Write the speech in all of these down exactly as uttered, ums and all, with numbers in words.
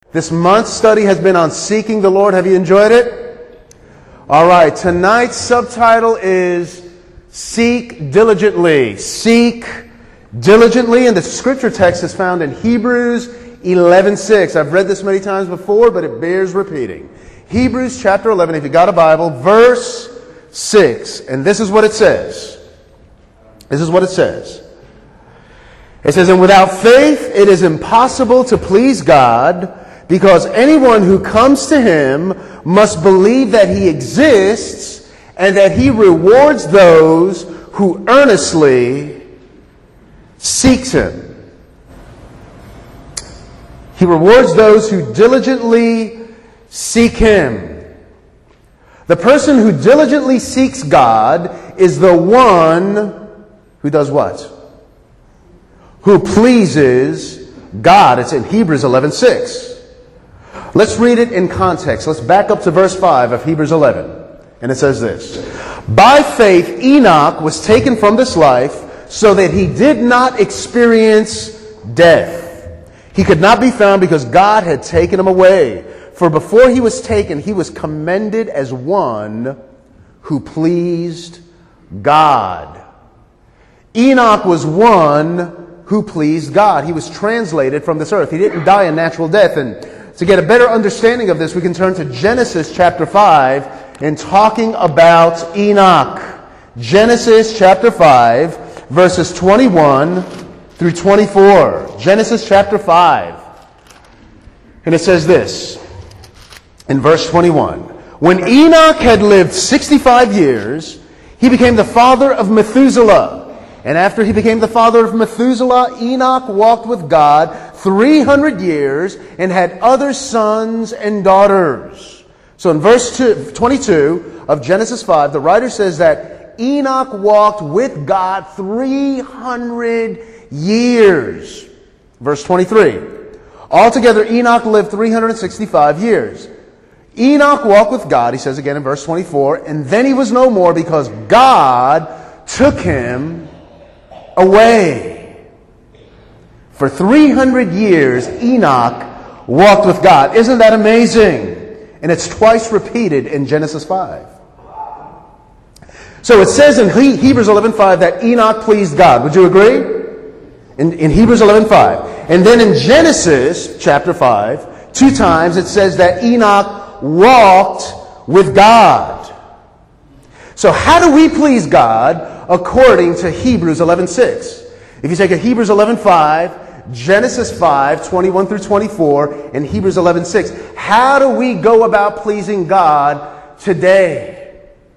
This month's study has been on seeking the Lord. Have you enjoyed it? All right, tonight's subtitle is Seek Diligently. Seek diligently, and the scripture text is found in Hebrews eleven six. I've read this many times before, but it bears repeating. Hebrews chapter eleven, if you got a Bible, verse six. And this is what it says. This is what it says. It says, "And without faith it is impossible to please God, because anyone who comes to him must believe that he exists and that he rewards those who earnestly seeks him." He rewards those who diligently seek him. The person who diligently seeks God is the one who does what? Who pleases God. It's in Hebrews eleven six. Let's read it in context. Let's back up to verse five of Hebrews eleven. And it says this: "By faith Enoch was taken from this life so that he did not experience death. He could not be found because God had taken him away. For before he was taken, he was commended as one who pleased God." Enoch was one who pleased God. He was translated from this earth. He didn't die a natural death. And to get a better understanding of this, we can turn to Genesis chapter five and talking about Enoch. Genesis chapter five, verses twenty-one through twenty-four. Genesis chapter five. And it says this in verse twenty-one. "When Enoch had lived sixty-five years, he became the father of Methuselah. And after he became the father of Methuselah, Enoch walked with God three hundred years and had other sons and daughters." So in verse twenty-two of Genesis five, the writer says that Enoch walked with God three hundred years. Verse twenty-three. "Altogether, Enoch lived three hundred sixty-five years. Enoch walked with God," he says again in verse twenty-four, "and then he was no more because God took him away." For three hundred years, Enoch walked with God. Isn't that amazing? And it's twice repeated in Genesis five. So it says in Hebrews eleven five that Enoch pleased God. Would you agree? In, in Hebrews eleven five. And then in Genesis chapter five, two times it says that Enoch walked with God. So how do we please God according to Hebrews eleven six? If you take a Hebrews eleven five, Genesis five, twenty-one through twenty-four, and Hebrews eleven six, how do we go about pleasing God today?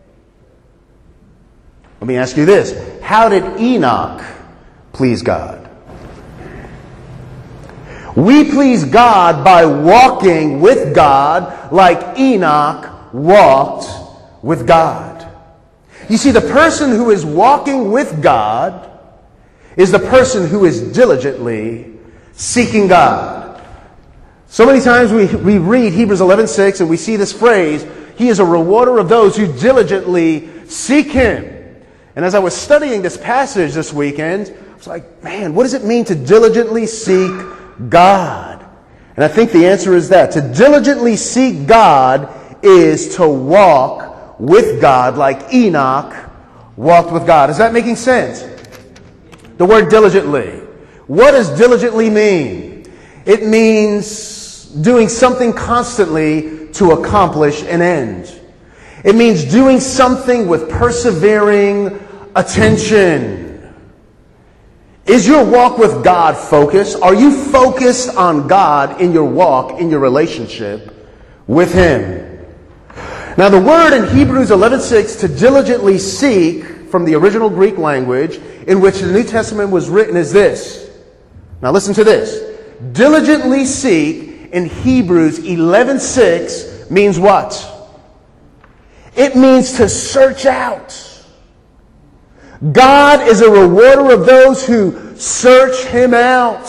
Let me ask you this. How did Enoch please God? We please God by walking with God like Enoch walked with God. You see, the person who is walking with God is the person who is diligently seeking God. So many times we, we read Hebrews eleven six and we see this phrase, "He is a rewarder of those who diligently seek him." And as I was studying this passage this weekend, I was like, man, what does it mean to diligently seek God? And I think the answer is that to diligently seek God is to walk with God like Enoch walked with God. Is that making sense? The word diligently. What does diligently mean? It means doing something constantly to accomplish an end. It means doing something with persevering attention. Is your walk with God focused? Are you focused on God in your walk, in your relationship with him? Now the word in Hebrews eleven six, to diligently seek, from the original Greek language in which the New Testament was written, is this. Now listen to this. Diligently seek in Hebrews eleven six means what? It means to search out. God is a rewarder of those who search him out.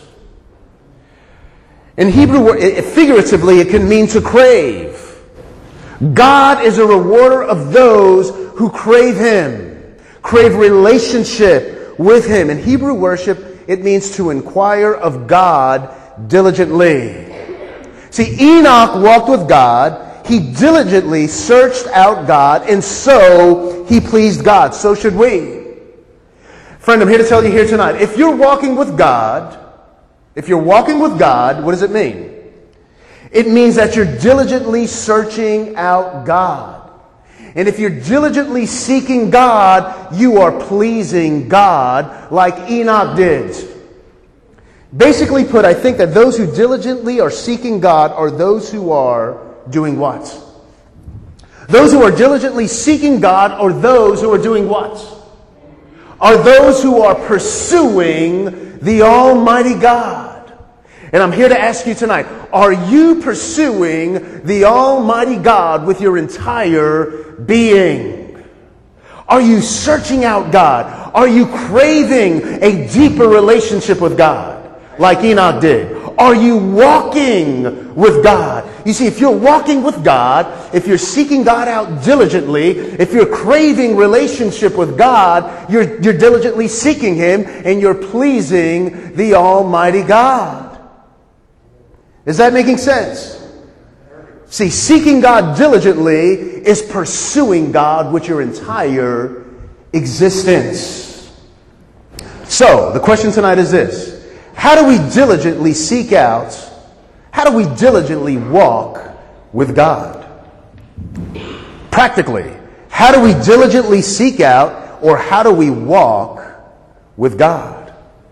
In Hebrew, figuratively, it can mean to crave. God is a rewarder of those who crave him, crave relationship with him. In Hebrew worship, it means to inquire of God diligently. See, Enoch walked with God. He diligently searched out God, and so he pleased God. So should we. Friend, I'm here to tell you here tonight, if you're walking with God, if you're walking with God, what does it mean? It means that you're diligently searching out God. And if you're diligently seeking God, you are pleasing God like Enoch did. Basically put, I think that those who diligently are seeking God are those who are doing what? Those who are diligently seeking God are those who are doing what? Are those who are pursuing the Almighty God. And I'm here to ask you tonight, are you pursuing the Almighty God with your entire being? Are you searching out God? Are you craving a deeper relationship with God like Enoch did? Are you walking with God? You see, if you're walking with God, if you're seeking God out diligently, if you're craving relationship with God, you're, you're diligently seeking Him and you're pleasing the Almighty God. Is that making sense? See, seeking God diligently is pursuing God with your entire existence. So, the question tonight is this. How do we diligently seek out, how do we diligently walk with God? Practically, how do we diligently seek out, or how do we walk with God?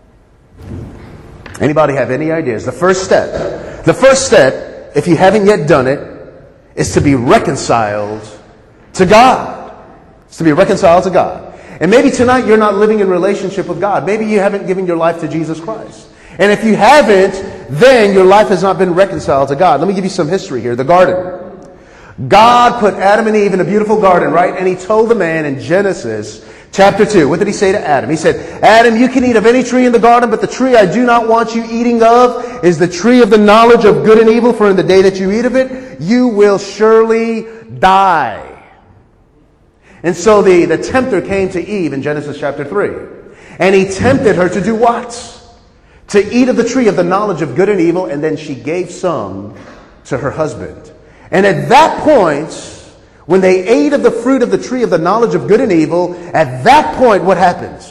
Anybody have any ideas? The first step, the first step, if you haven't yet done it, is to be reconciled to God. It's to be reconciled to God. And maybe tonight you're not living in relationship with God. Maybe you haven't given your life to Jesus Christ. And if you haven't, then your life has not been reconciled to God. Let me give you some history here. The garden. God put Adam and Eve in a beautiful garden, right? And He told the man in Genesis chapter two, what did He say to Adam? He said, Adam, you can eat of any tree in the garden, but the tree I do not want you eating of is the tree of the knowledge of good and evil, for in the day that you eat of it, you will surely die. And so the, the tempter came to Eve in Genesis chapter three. And he tempted her to do what? To eat of the tree of the knowledge of good and evil, and then she gave some to her husband. And at that point, when they ate of the fruit of the tree of the knowledge of good and evil, at that point, what happened?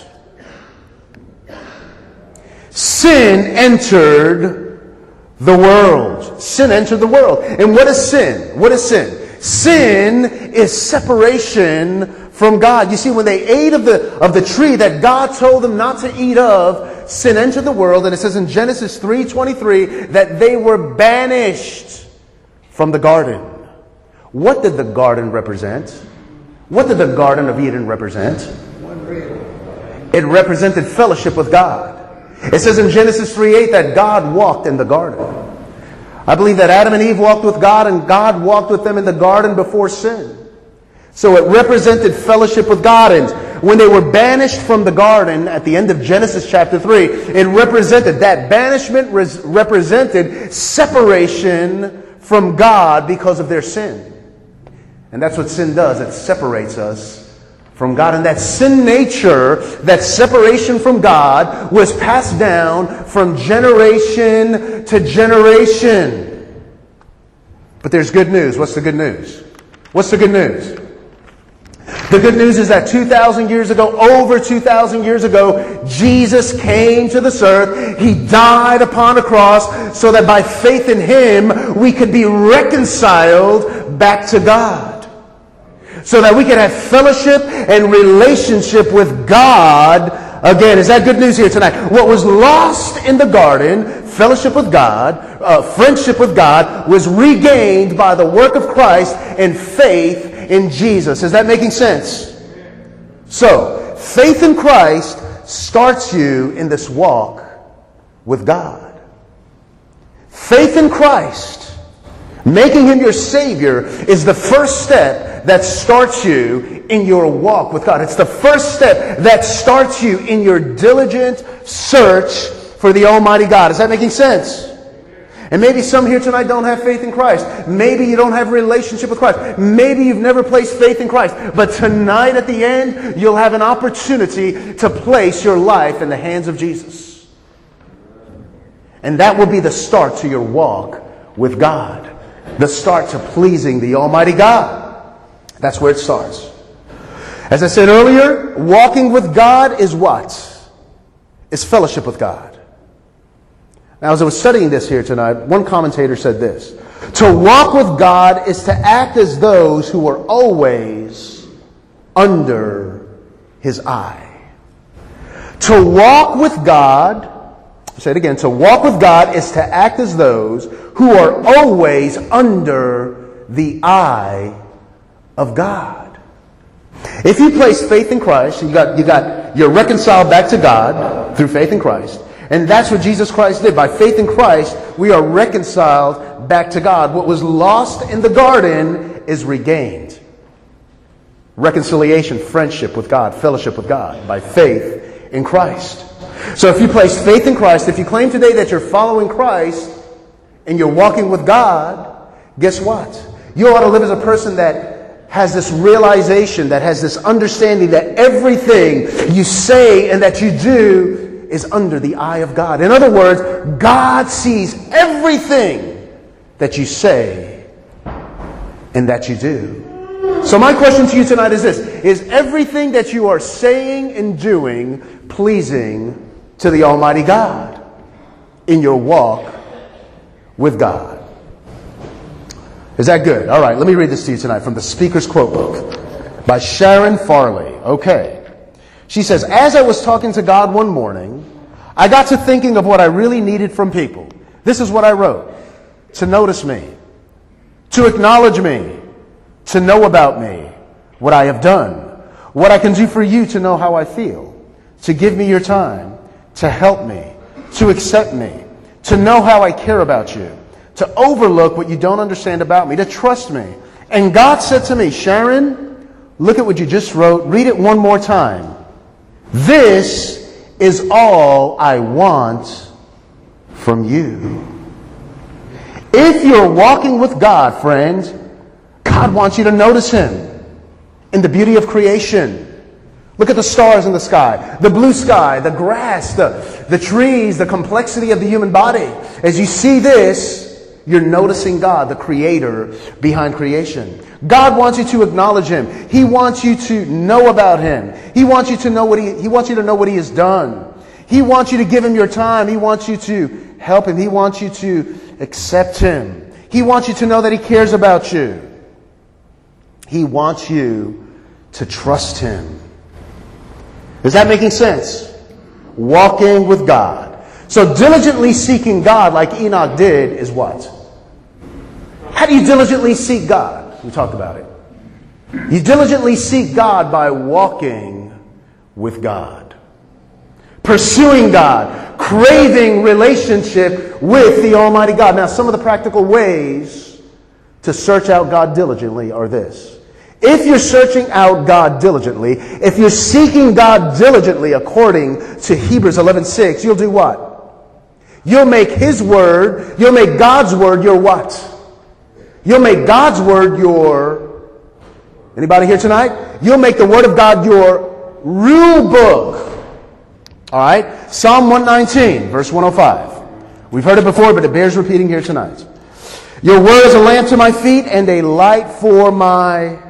Sin entered the world. Sin entered the world. And what is sin? What is sin? Sin is separation from God. You see, when they ate of the, of the tree that God told them not to eat of, sin entered the world. And it says in Genesis three twenty-three that they were banished from the garden. What did the garden represent? What did the Garden of Eden represent? It represented fellowship with God. It says in Genesis three eight that God walked in the garden. I believe that Adam and Eve walked with God, and God walked with them in the garden before sin. So it represented fellowship with God. And when they were banished from the garden at the end of Genesis chapter three, it represented, that banishment res- represented separation from God because of their sin. And that's what sin does. It separates us from God. And that sin nature, that separation from God, was passed down from generation to generation. But there's good news. What's the good news? What's the good news? The good news is that two thousand years ago, over two thousand years ago, Jesus came to this earth. He died upon a cross so that by faith in Him, we could be reconciled back to God. So that we can have fellowship and relationship with God again. Is that good news here tonight? What was lost in the garden, fellowship with God, uh, friendship with God, was regained by the work of Christ and faith in Jesus. Is that making sense? So, faith in Christ starts you in this walk with God. Faith in Christ, making Him your Savior, is the first step that starts you in your walk with God. It's the first step that starts you in your diligent search for the Almighty God. Is that making sense? And maybe some here tonight don't have faith in Christ. Maybe you don't have a relationship with Christ. Maybe you've never placed faith in Christ. But tonight at the end, you'll have an opportunity to place your life in the hands of Jesus. And that will be the start to your walk with God. The start to pleasing the Almighty God. That's where it starts. As I said earlier, walking with God is what? It's fellowship with God. Now, as I was studying this here tonight, one commentator said this: to walk with God is to act as those who are always under His eye. To walk with God, I'll say it again, to walk with God is to act as those who are always under the eye of God. If you place faith in Christ, you got, you got, you're reconciled back to God through faith in Christ. And that's what Jesus Christ did. By faith in Christ, we are reconciled back to God. What was lost in the garden is regained. Reconciliation, friendship with God, fellowship with God by faith in Christ. So if you place faith in Christ, if you claim today that you're following Christ and you're walking with God, guess what? You ought to live as a person that has this realization, that has this understanding that everything you say and that you do is under the eye of God. In other words, God sees everything that you say and that you do. So my question to you tonight is this: is everything that you are saying and doing pleasing to the Almighty God in your walk with God? Is that good? All right, let me read this to you tonight from the Speaker's Quote Book by Sharon Farley. Okay. She says, as I was talking to God one morning, I got to thinking of what I really needed from people. This is what I wrote: to notice me, to acknowledge me, to know about me, what I have done, what I can do for you to know how I feel, to give me your time, to help me, to accept me, to know how I care about you, to overlook what you don't understand about me, to trust me. And God said to me, Sharon, look at what you just wrote. Read it one more time. This is all I want from you. If you're walking with God, friends, God wants you to notice Him in the beauty of creation. Look at the stars in the sky, the blue sky, the grass, the, the trees, the complexity of the human body. As you see this, you're noticing God, the creator behind creation. God wants you to acknowledge Him. He wants you to know about Him. He wants you to know what He, He wants you to know what He has done. He wants you to give Him your time. He wants you to help Him. He wants you to accept Him. He wants you to know that He cares about you. He wants you to trust Him. Is that making sense? Walking with God. So diligently seeking God like Enoch did is what? How do you diligently seek God? We talked about it. You diligently seek God by walking with God. Pursuing God. Craving relationship with the Almighty God. Now, some of the practical ways to search out God diligently are this. If you're searching out God diligently, if you're seeking God diligently according to Hebrews eleven six, you'll do what? You'll make His Word, you'll make God's Word your what? You'll make God's Word your, anybody here tonight? You'll make the Word of God your rule book. All right? Psalm one nineteen, verse one oh five. We've heard it before, but it bears repeating here tonight. Your Word is a lamp to my feet and a light for my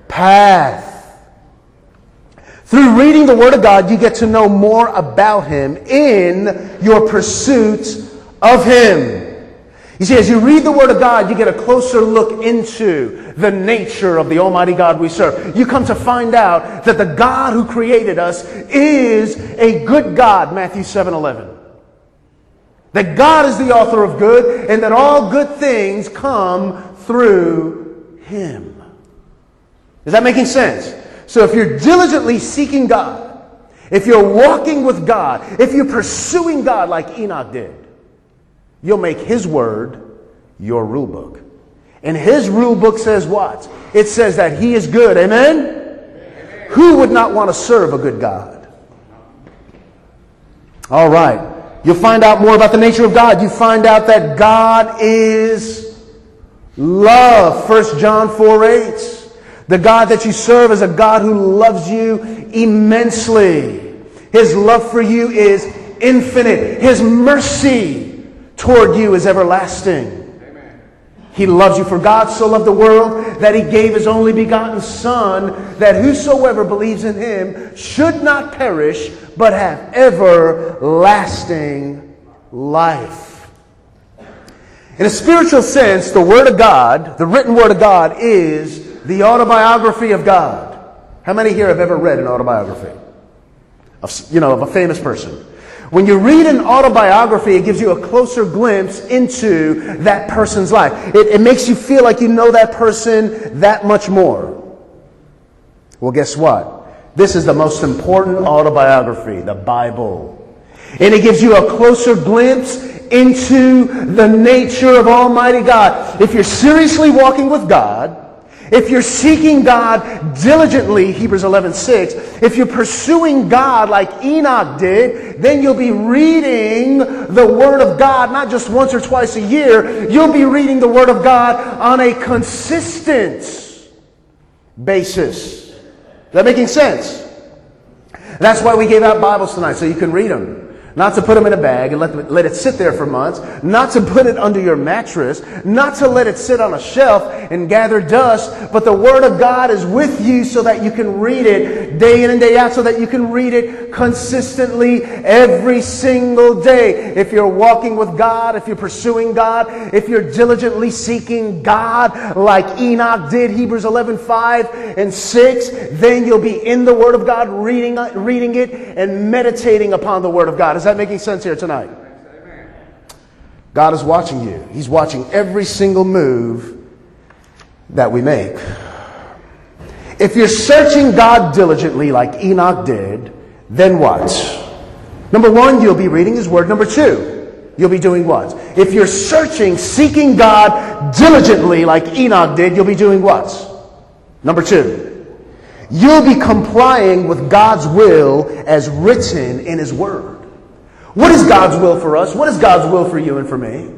path. Through reading the Word of God, you get to know more about Him in your pursuit of Him. You see, as you read the Word of God, you get a closer look into the nature of the Almighty God we serve. You come to find out that the God who created us is a good God, Matthew seven eleven. That God is the author of good, and that all good things come through Him. Is that making sense? So if you're diligently seeking God, if you're walking with God, if you're pursuing God like Enoch did, you'll make His Word your rule book. And His rule book says what? It says that He is good. Amen? Amen. Who would not want to serve a good God? All right. You'll find out more about the nature of God. You find out that God is love. First John four eight. The God that you serve is a God who loves you immensely. His love for you is infinite. His mercy toward you is everlasting. Amen. He loves you. For God so loved the world that he gave his only begotten Son, that whosoever believes in him should not perish, but have everlasting life. In a spiritual sense, the Word of God, the written Word of God, is the autobiography of God. How many here have ever read an autobiography of, you know, of a famous person? When you read an autobiography, it gives you a closer glimpse into that person's life. It, it makes you feel like you know that person that much more. Well, guess what? This is the most important autobiography, the Bible. And it gives you a closer glimpse into the nature of Almighty God. If you're seriously walking with God, if you're seeking God diligently, Hebrews eleven six, if you're pursuing God like Enoch did, then you'll be reading the Word of God not just once or twice a year. You'll be reading the Word of God on a consistent basis. Is that making sense? That's why we gave out Bibles tonight, so you can read them. Not to put them in a bag and let, them, let it sit there for months. Not to put it under your mattress. Not to let it sit on a shelf and gather dust. But the Word of God is with you so that you can read it day in and day out. So that you can read it consistently every single day. If you're walking with God, if you're pursuing God, if you're diligently seeking God like Enoch did, Hebrews eleven five and six, then you'll be in the Word of God, reading, reading it and meditating upon the Word of God. Is that making sense here tonight? God is watching you. He's watching every single move that we make. If you're searching God diligently like Enoch did, then what? Number one, you'll be reading His Word. Number two, you'll be doing what? If you're searching, seeking God diligently like Enoch did, you'll be doing what? Number two, you'll be complying with God's will as written in His Word. What is God's will for us? What is God's will for you and for me?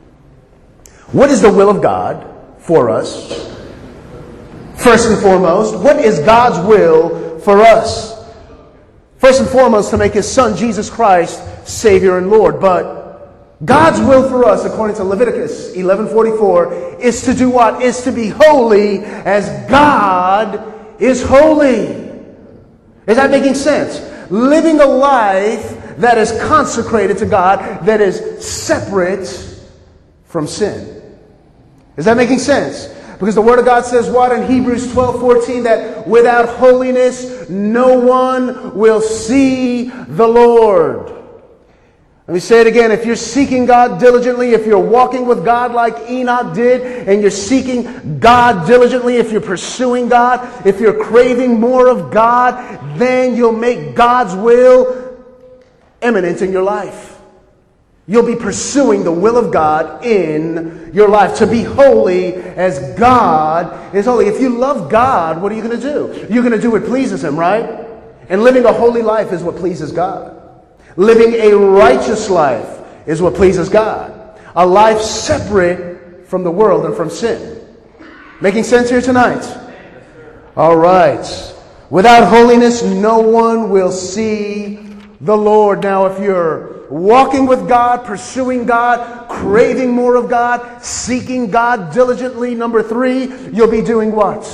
What is the will of God for us? First and foremost, what is God's will for us? First and foremost, to make His Son, Jesus Christ, Savior and Lord. But God's will for us, according to Leviticus eleven forty-four, is to do what? Is to be holy as God is holy. Is that making sense? Living a life that is consecrated to God, that is separate from sin. Is that making sense? Because the Word of God says what in Hebrews twelve fourteen? That without holiness no one will see the Lord. Let me say it again. If you're seeking God diligently, if you're walking with God like Enoch did, and you're seeking God diligently, if you're pursuing God, if you're craving more of God, then you'll make God's will eminent in your life. You'll be pursuing the will of God in your life. To be holy as God is holy. If you love God, what are you going to do? You're going to do what pleases Him, right? And living a holy life is what pleases God. Living a righteous life is what pleases God. A life separate from the world and from sin. Making sense here tonight? All right. Without holiness, no one will see the Lord. Now, if you're walking with God, pursuing God, craving more of God, seeking God diligently, number three, you'll be doing what?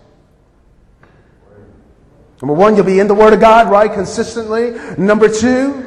Number one, you'll be in the Word of God, right, consistently. Number two,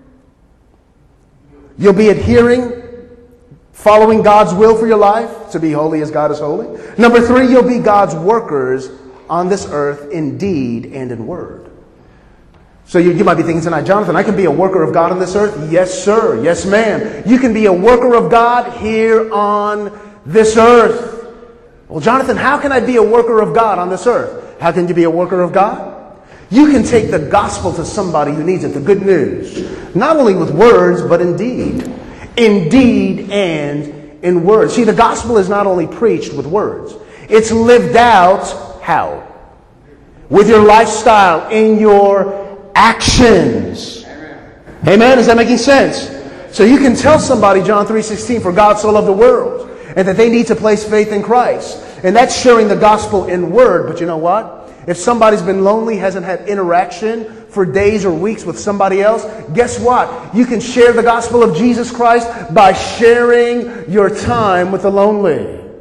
you'll be adhering, following God's will for your life, to be holy as God is holy. Number three, you'll be God's workers on this earth in deed and in word. So you, you might be thinking tonight, Jonathan, I can be a worker of God on this earth? Yes, sir. Yes, ma'am. You can be a worker of God here on this earth. Well, Jonathan, how can I be a worker of God on this earth? How can you be a worker of God? You can take the gospel to somebody who needs it, the good news. Not only with words, but in deed. In deed and in words. See, the gospel is not only preached with words. It's lived out, how? With your lifestyle, in your actions. Amen. Amen? Is that making sense? So you can tell somebody, John three sixteen, for God so loved the world, and that they need to place faith in Christ. And that's sharing the gospel in word. But you know what? If somebody's been lonely, hasn't had interaction for days or weeks with somebody else, guess what? You can share the gospel of Jesus Christ by sharing your time with the lonely.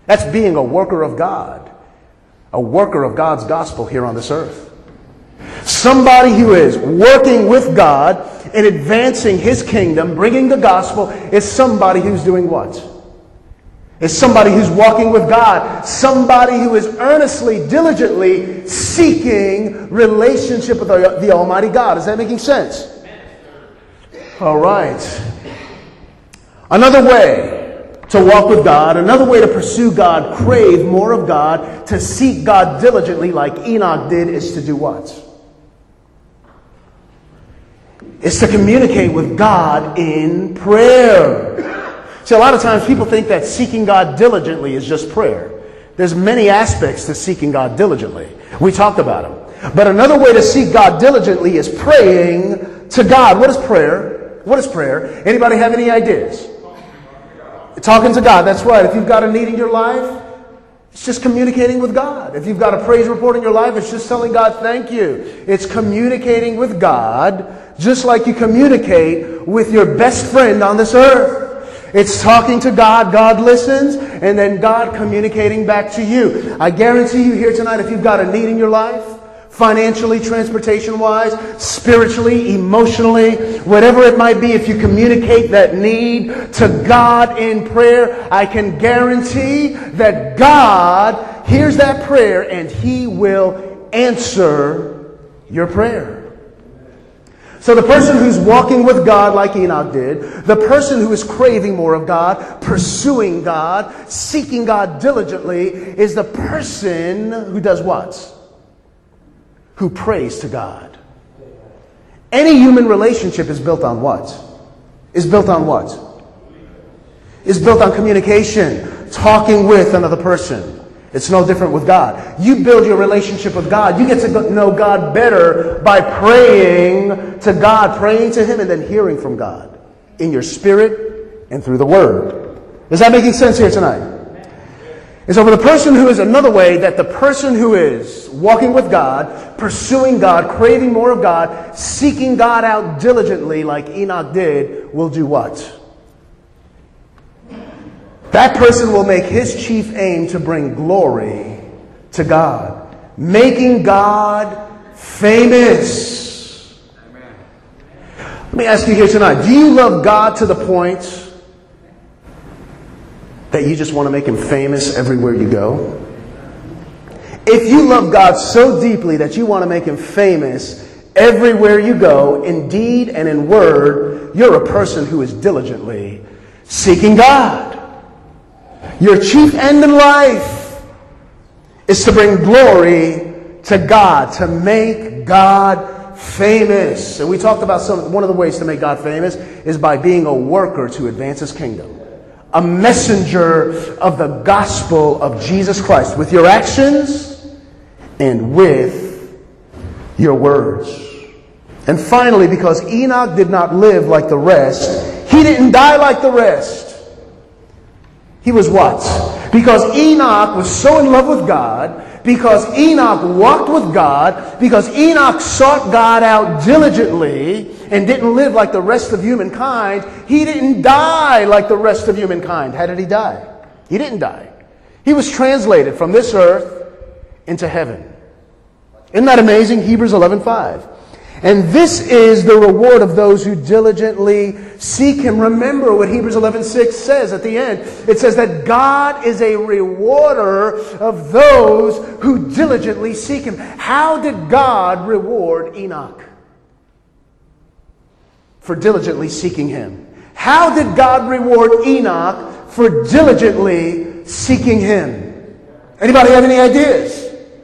That's being a worker of God, a worker of God's gospel here on this earth. Somebody who is working with God and advancing his kingdom, bringing the gospel, is somebody who's doing what? Is somebody who's walking with God. Somebody who is earnestly, diligently seeking relationship with the, the Almighty God. Is that making sense? All right. Another way to walk with God, another way to pursue God, crave more of God, to seek God diligently like Enoch did, is to do what? Is to communicate with God in prayer. See, a lot of times people think that seeking God diligently is just prayer. There's many aspects to seeking God diligently. We talked about them. But another way to seek God diligently is praying to God. What is prayer? What is prayer? Anybody have any ideas? Talking to God, that's right. If you've got a need in your life, it's just communicating with God. If you've got a praise report in your life, it's just telling God thank you. It's communicating with God just like you communicate with your best friend on this earth. It's talking to God, God listens, and then God communicating back to you. I guarantee you here tonight, if you've got a need in your life, financially, transportation-wise, spiritually, emotionally, whatever it might be, if you communicate that need to God in prayer, I can guarantee that God hears that prayer and He will answer your prayer. So the person who's walking with God like Enoch did, the person who is craving more of God, pursuing God, seeking God diligently, is the person who does what? Who prays to God. Any human relationship is built on what? Is built on what? Is built on communication, talking with another person. It's no different with God. You build your relationship with God. You get to know God better by praying to God, praying to Him, and then hearing from God in your spirit and through the Word. Is that making sense here tonight? And so for the person who is another way, that the person who is walking with God, pursuing God, craving more of God, seeking God out diligently like Enoch did, will do what? That person will make his chief aim to bring glory to God, making God famous. Amen. Let me ask you here tonight, do you love God to the point that you just want to make Him famous everywhere you go? If you love God so deeply that you want to make Him famous everywhere you go, in deed and in word, you're a person who is diligently seeking God. Your chief end in life is to bring glory to God, to make God famous. And we talked about some, one of the ways to make God famous is by being a worker to advance His kingdom. A messenger of the gospel of Jesus Christ with your actions and with your words. And finally, because Enoch did not live like the rest, he didn't die like the rest. He was what? Because Enoch was so in love with God, because Enoch walked with God, because Enoch sought God out diligently and didn't live like the rest of humankind, he didn't die like the rest of humankind. How did he die? He didn't die. He was translated from this earth into heaven. Isn't that amazing? Hebrews eleven five. And this is the reward of those who diligently seek Him. Remember what Hebrews eleven six says at the end. It says that God is a rewarder of those who diligently seek Him. How did God reward Enoch for diligently seeking Him? How did God reward Enoch for diligently seeking Him? Anybody have any ideas?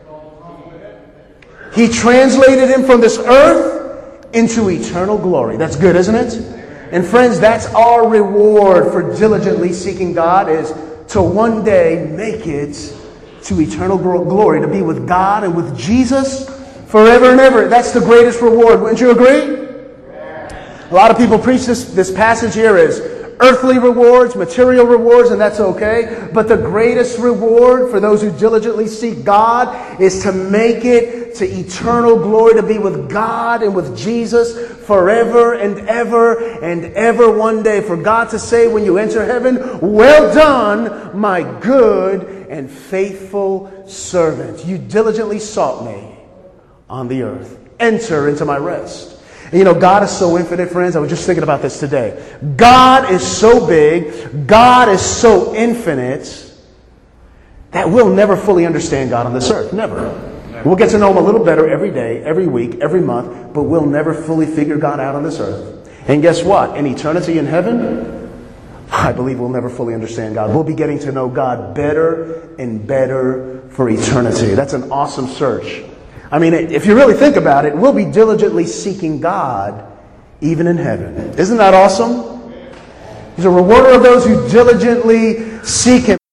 He translated him from this earth into eternal glory. That's good, isn't it? And friends, that's our reward for diligently seeking God, is to one day make it to eternal glory, to be with God and with Jesus forever and ever. That's the greatest reward. Wouldn't you agree? A lot of people preach this, this passage here as earthly rewards, material rewards, and that's okay. But the greatest reward for those who diligently seek God is to make it to eternal glory, to be with God and with Jesus forever and ever and ever one day. For God to say when you enter heaven, well done, my good and faithful servant. You diligently sought me on the earth. Enter into my rest. And you know, God is so infinite, friends. I was just thinking about this today. God is so big, God is so infinite, that we'll never fully understand God on this earth. Never. We'll get to know Him a little better every day, every week, every month, but we'll never fully figure God out on this earth. And guess what? In eternity in heaven, I believe we'll never fully understand God. We'll be getting to know God better and better for eternity. That's an awesome search. I mean, if you really think about it, we'll be diligently seeking God even in heaven. Isn't that awesome? He's a rewarder of those who diligently seek Him.